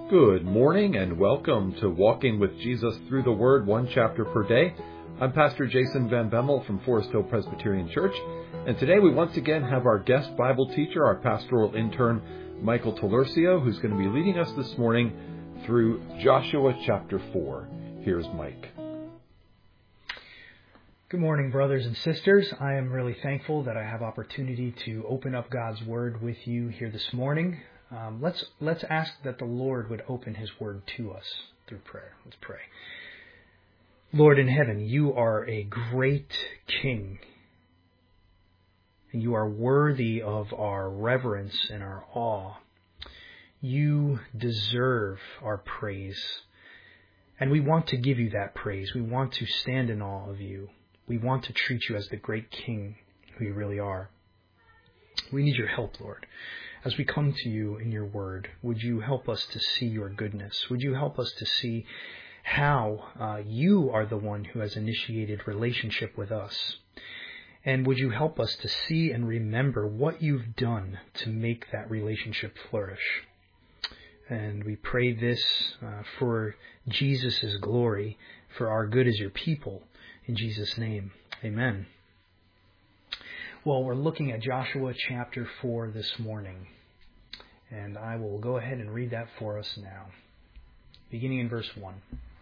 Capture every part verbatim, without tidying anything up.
Good morning and welcome to Walking with Jesus Through the Word, one chapter per day. I'm Pastor Jason Van Bemmel from Forest Hill Presbyterian Church, and today we once again have our guest Bible teacher, our pastoral intern, Michael Tolurcio, who's going to be leading us this morning through Joshua chapter four. Here's Mike. Good morning, brothers and sisters. I am really thankful that I have opportunity to open up God's Word with you here this morning. Um, let's let's ask that the Lord would open His Word to us through prayer. Let's pray. Lord in heaven, you are a great King, and you are worthy of our reverence and our awe. You deserve our praise, and we want to give you that praise. We want to stand in awe of you. We want to treat you as the great King who you really are. We need your help, Lord. As we come to you in your word, would you help us to see your goodness? Would you help us to see how uh, you are the one who has initiated relationship with us? And would you help us to see and remember what you've done to make that relationship flourish? And we pray this uh, for Jesus' glory, for our good as your people. In Jesus' name, amen. Well, we're looking at Joshua chapter four this morning, and I will go ahead and read that for us now, beginning in verse one.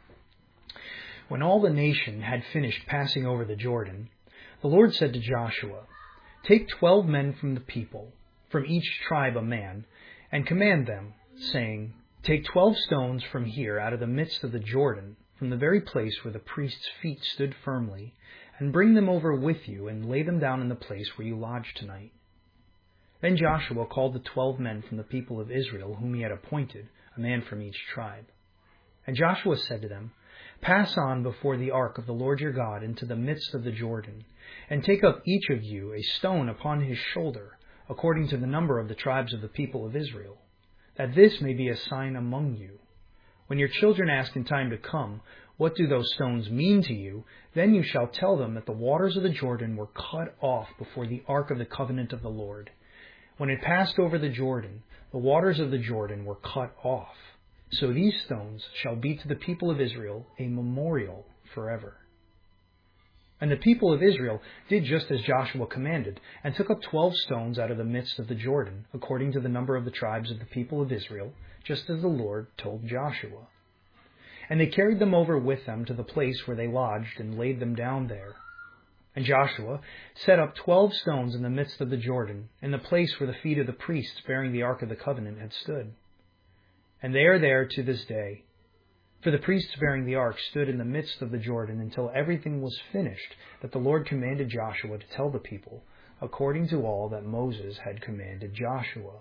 When all the nation had finished passing over the Jordan, the Lord said to Joshua, "Take twelve men from the people, from each tribe a man, and command them, saying, 'Take twelve stones from here out of the midst of the Jordan, from the very place where the priest's feet stood firmly, and bring them over with you, and lay them down in the place where you lodge tonight.' Then Joshua called the twelve men from the people of Israel, whom he had appointed, a man from each tribe. And Joshua said to them, 'Pass on before the ark of the Lord your God into the midst of the Jordan, and take up each of you a stone upon his shoulder, according to the number of the tribes of the people of Israel, that this may be a sign among you. When your children ask in time to come, what do those stones mean to you? Then you shall tell them that the waters of the Jordan were cut off before the ark of the covenant of the Lord. When it passed over the Jordan, the waters of the Jordan were cut off. So these stones shall be to the people of Israel a memorial forever.' And the people of Israel did just as Joshua commanded, and took up twelve stones out of the midst of the Jordan, according to the number of the tribes of the people of Israel, just as the Lord told Joshua. And they carried them over with them to the place where they lodged, and laid them down there. And Joshua set up twelve stones in the midst of the Jordan, in the place where the feet of the priests bearing the ark of the covenant had stood. And they are there to this day. For the priests bearing the ark stood in the midst of the Jordan until everything was finished that the Lord commanded Joshua to tell the people, according to all that Moses had commanded Joshua.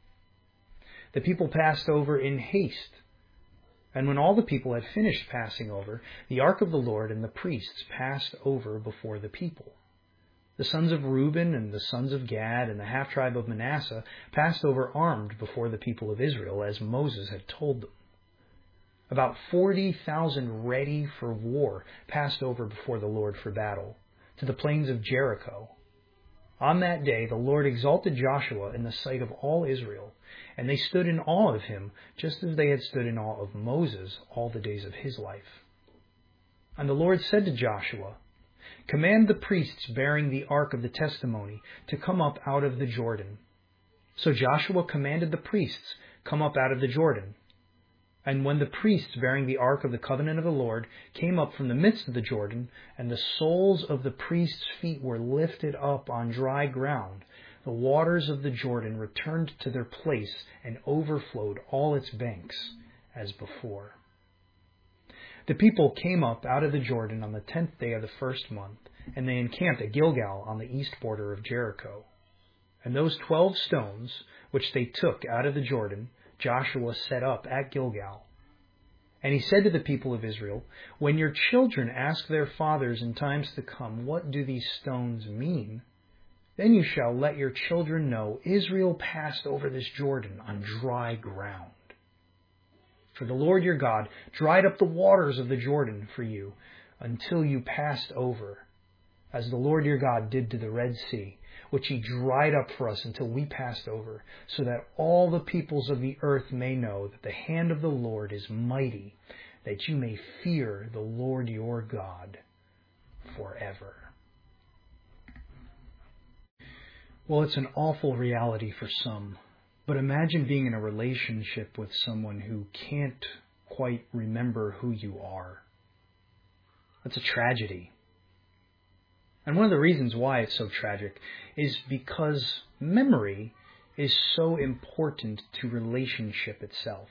The people passed over in haste. And when all the people had finished passing over, the ark of the Lord and the priests passed over before the people. The sons of Reuben and the sons of Gad and the half-tribe of Manasseh passed over armed before the people of Israel, as Moses had told them. About forty thousand ready for war passed over before the Lord for battle, to the plains of Jericho. On that day the Lord exalted Joshua in the sight of all Israel, and they stood in awe of him, just as they had stood in awe of Moses all the days of his life. And the Lord said to Joshua, 'Command the priests bearing the ark of the testimony to come up out of the Jordan.' So Joshua commanded the priests, 'Come up out of the Jordan.' And when the priests bearing the ark of the covenant of the Lord came up from the midst of the Jordan, and the soles of the priests' feet were lifted up on dry ground, the waters of the Jordan returned to their place and overflowed all its banks as before. The people came up out of the Jordan on the tenth day of the first month, and they encamped at Gilgal on the east border of Jericho. And those twelve stones, which they took out of the Jordan, Joshua set up at Gilgal. And he said to the people of Israel, 'When your children ask their fathers in times to come, what do these stones mean? Then you shall let your children know Israel passed over this Jordan on dry ground. For the Lord your God dried up the waters of the Jordan for you until you passed over, as the Lord your God did to the Red Sea, which he dried up for us until we passed over, so that all the peoples of the earth may know that the hand of the Lord is mighty, that you may fear the Lord your God forever. Well, it's an awful reality for some, but imagine being in a relationship with someone who can't quite remember who you are. That's a tragedy. And one of the reasons why it's so tragic is because memory is so important to relationship itself.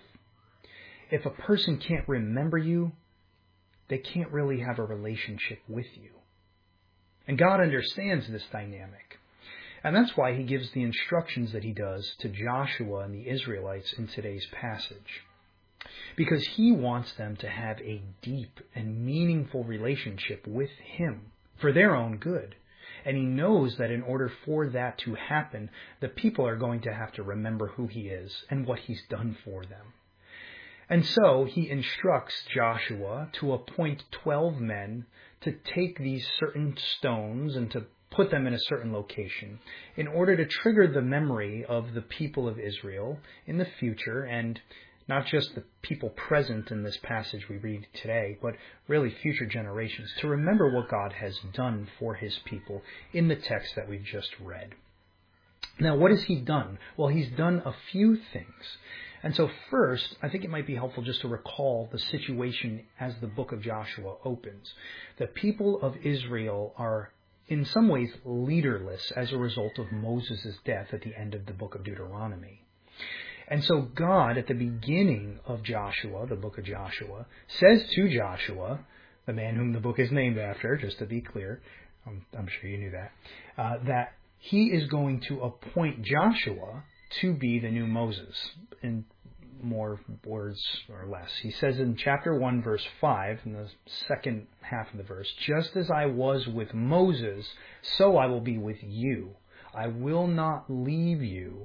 If a person can't remember you, they can't really have a relationship with you. And God understands this dynamic. And that's why he gives the instructions that he does to Joshua and the Israelites in today's passage. Because he wants them to have a deep and meaningful relationship with him for their own good. And he knows that in order for that to happen, the people are going to have to remember who he is and what he's done for them. And so he instructs Joshua to appoint twelve men to take these certain stones and to put them in a certain location in order to trigger the memory of the people of Israel in the future, and not just the people present in this passage we read today, but really future generations, to remember what God has done for his people in the text that we've just read. Now, what has he done? Well, he's done a few things. And so first, I think it might be helpful just to recall the situation as the book of Joshua opens. The people of Israel are in some ways leaderless as a result of Moses' death at the end of the book of Deuteronomy. And so God, at the beginning of Joshua, the book of Joshua, says to Joshua, the man whom the book is named after, just to be clear, I'm, I'm sure you knew that, uh, that he is going to appoint Joshua to be the new Moses, in more words or less. He says in chapter one, verse five, in the second half of the verse, just as I was with Moses, so I will be with you. I will not leave you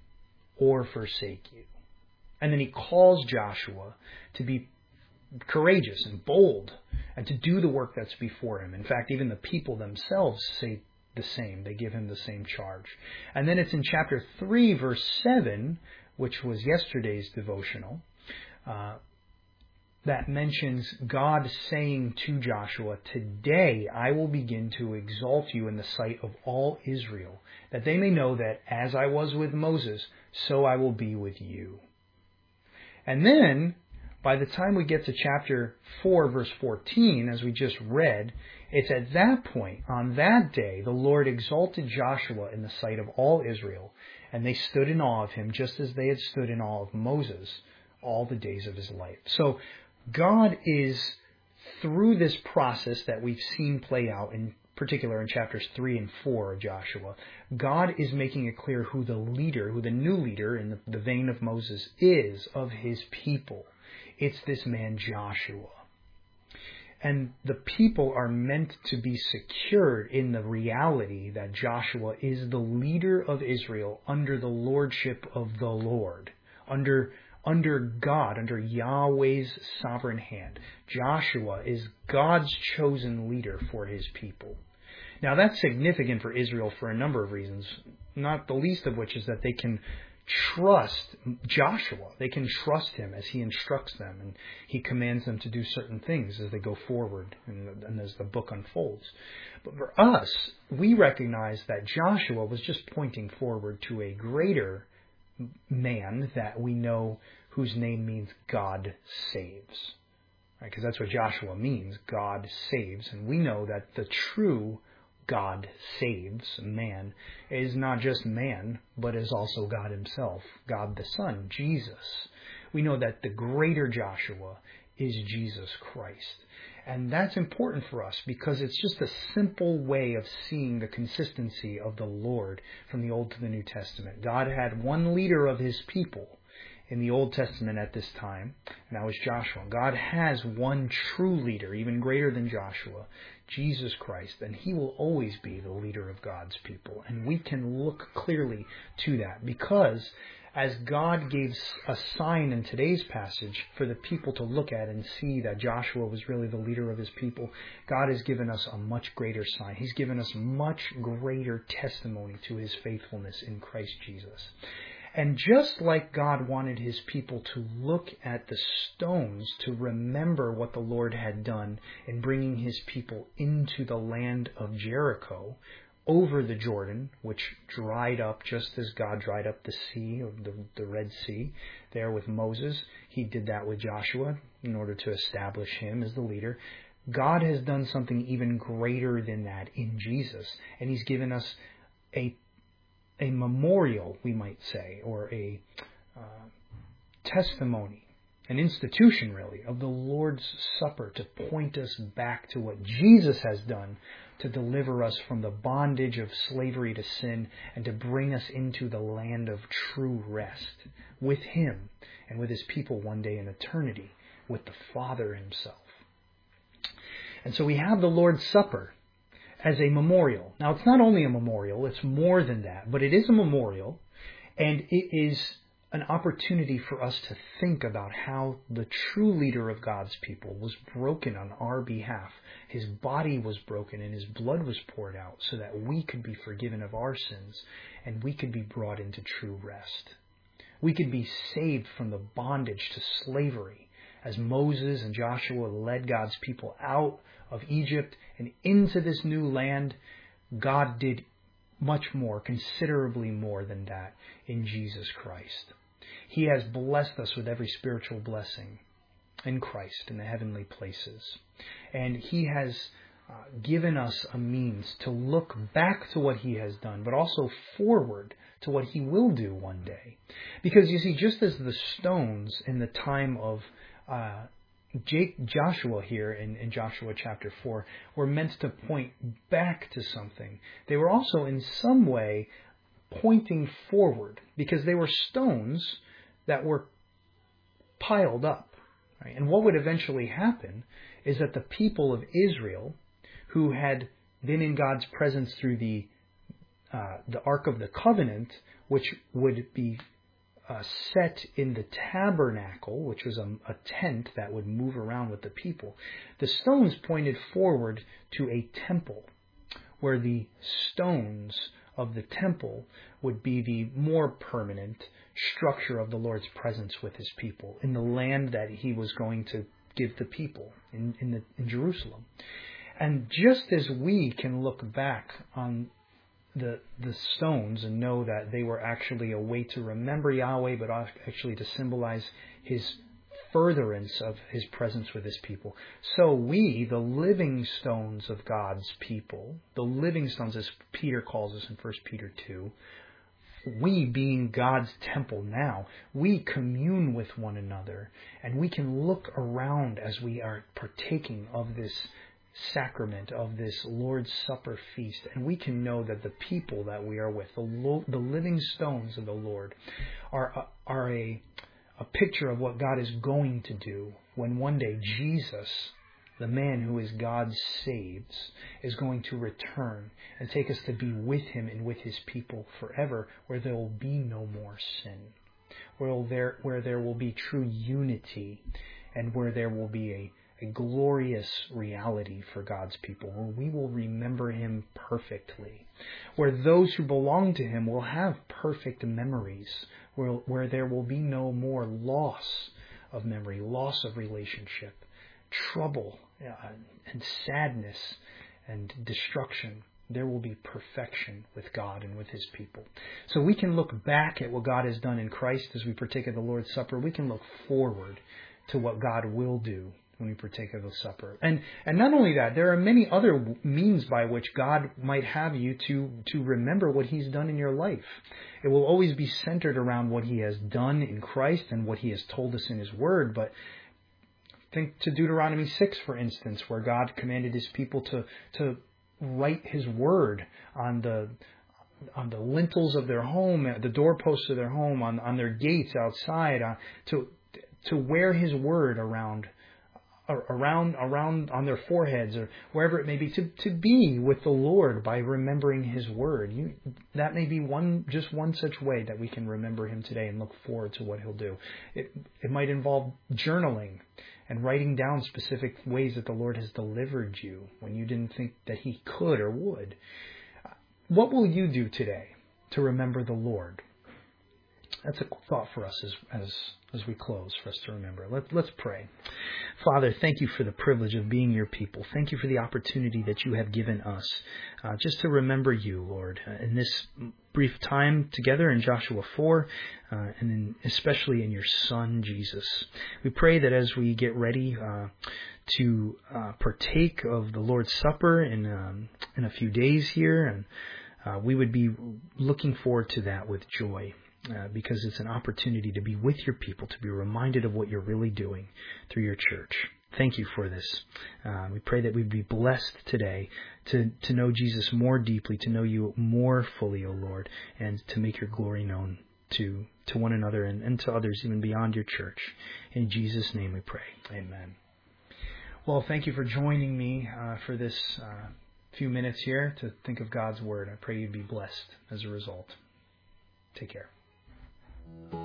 or forsake you. And then he calls Joshua to be courageous and bold and to do the work that's before him. In fact, even the people themselves say the same. They give him the same charge. And then it's in chapter three, verse seven, which was yesterday's devotional, uh, that mentions God saying to Joshua, today I will begin to exalt you in the sight of all Israel, that they may know that as I was with Moses, so I will be with you. And then, by the time we get to chapter four, verse fourteen, as we just read, it's at that point, on that day, the Lord exalted Joshua in the sight of all Israel, and they stood in awe of him just as they had stood in awe of Moses all the days of his life. So God is, through this process that we've seen play out, in particular in chapters three and four of Joshua, God is making it clear who the leader, who the new leader in the, the vein of Moses is of his people. It's this man Joshua. And the people are meant to be secured in the reality that Joshua is the leader of Israel under the lordship of the Lord, under under God, under Yahweh's sovereign hand. Joshua is God's chosen leader for his people. Now that's significant for Israel for a number of reasons, not the least of which is that they can trust Joshua. They can trust him as he instructs them, and he commands them to do certain things as they go forward and, and as the book unfolds. But for us, we recognize that Joshua was just pointing forward to a greater man that we know whose name means God saves. Right? Because that's what Joshua means, God saves. And we know that the true God saves man is not just man, but is also God himself, God the Son, Jesus. We know that the greater Joshua is Jesus Christ. And that's important for us because it's just a simple way of seeing the consistency of the Lord from the Old to the New Testament. God had one leader of his people in the Old Testament at this time, and that was Joshua. God has one true leader, even greater than Joshua, Jesus Christ, and he will always be the leader of God's people. And we can look clearly to that because as God gave a sign in today's passage for the people to look at and see that Joshua was really the leader of his people, God has given us a much greater sign. He's given us much greater testimony to his faithfulness in Christ Jesus. And just like God wanted his people to look at the stones to remember what the Lord had done in bringing his people into the land of Jericho, over the Jordan, which dried up just as God dried up the sea, or the, the Red Sea, there with Moses. He did that with Joshua in order to establish him as the leader. God has done something even greater than that in Jesus, and he's given us a a memorial, we might say, or a uh, testimony, an institution really, of the Lord's Supper to point us back to what Jesus has done to deliver us from the bondage of slavery to sin and to bring us into the land of true rest with him and with his people one day in eternity with the Father himself. And so we have the Lord's Supper as a memorial. Now, it's not only a memorial, it's more than that, but it is a memorial, and it is an opportunity for us to think about how the true leader of God's people was broken on our behalf. His body was broken and his blood was poured out so that we could be forgiven of our sins and we could be brought into true rest. We could be saved from the bondage to slavery as Moses and Joshua led God's people out of Egypt and into this new land. God did much more, considerably more than that in Jesus Christ. He has blessed us with every spiritual blessing in Christ in the heavenly places. And he has uh, given us a means to look back to what he has done, but also forward to what he will do one day. Because you see, just as the stones in the time of uh, Jake, Joshua here in, in Joshua chapter four were meant to point back to something, they were also in some way pointing forward, because they were stones that were piled up. Right? And what would eventually happen is that the people of Israel, who had been in God's presence through the uh, the Ark of the Covenant, which would be uh, set in the tabernacle, which was a, a tent that would move around with the people, the stones pointed forward to a temple, where the stones of the temple would be the more permanent structure of the Lord's presence with his people in the land that he was going to give the people in, in, the, in Jerusalem. And just as we can look back on the the stones and know that they were actually a way to remember Yahweh, but actually to symbolize his furtherance of his presence with his people, so we, the living stones of God's people, the living stones as Peter calls us in First Peter two, we being God's temple now, we commune with one another, and we can look around as we are partaking of this sacrament, of this Lord's Supper feast, and we can know that the people that we are with, the, lo- the living stones of the Lord, are, are a A picture of what God is going to do when one day Jesus, the man who is God saves, is going to return and take us to be with him and with his people forever, where there will be no more sin, where there, where there will be true unity, and where there will be a, a glorious reality for God's people, where we will remember him perfectly, where those who belong to him will have perfect memories, where, where there will be no more loss of memory, loss of relationship, trouble uh, and sadness and destruction. There will be perfection with God and with his people. So we can look back at what God has done in Christ as we partake of the Lord's Supper. We can look forward to what God will do when we partake of the supper. And and not only that, there are many other means by which God might have you to, to remember what he's done in your life. It will always be centered around what he has done in Christ and what he has told us in his word. But think to Deuteronomy six, for instance, where God commanded his people to, to write his word on the on the lintels of their home, the doorposts of their home, on, on their gates outside, uh, to to wear his word around around around on their foreheads or wherever it may be, to, to be with the Lord by remembering His Word. You, that may be one just one such way that we can remember Him today and look forward to what He'll do. It, it might involve journaling and writing down specific ways that the Lord has delivered you when you didn't think that He could or would. What will you do today to remember the Lord? That's a thought for us as as as we close, for us to remember. Let, let's pray. Father, thank you for the privilege of being your people. Thank you for the opportunity that you have given us uh, just to remember you, Lord, uh, in this brief time together in Joshua four, uh, and in, especially in your Son, Jesus. We pray that as we get ready uh, to uh, partake of the Lord's Supper in, um, in a few days here, and uh, we would be looking forward to that with joy. Uh, because it's an opportunity to be with your people, to be reminded of what you're really doing through your church. Thank you for this. Uh, we pray that we'd be blessed today to, to know Jesus more deeply, to know you more fully, O Lord, and to make your glory known to, to one another and, and to others even beyond your church. In Jesus' name we pray. Amen. Well, thank you for joining me uh, for this uh, few minutes here to think of God's Word. I pray you'd be blessed as a result. Take care.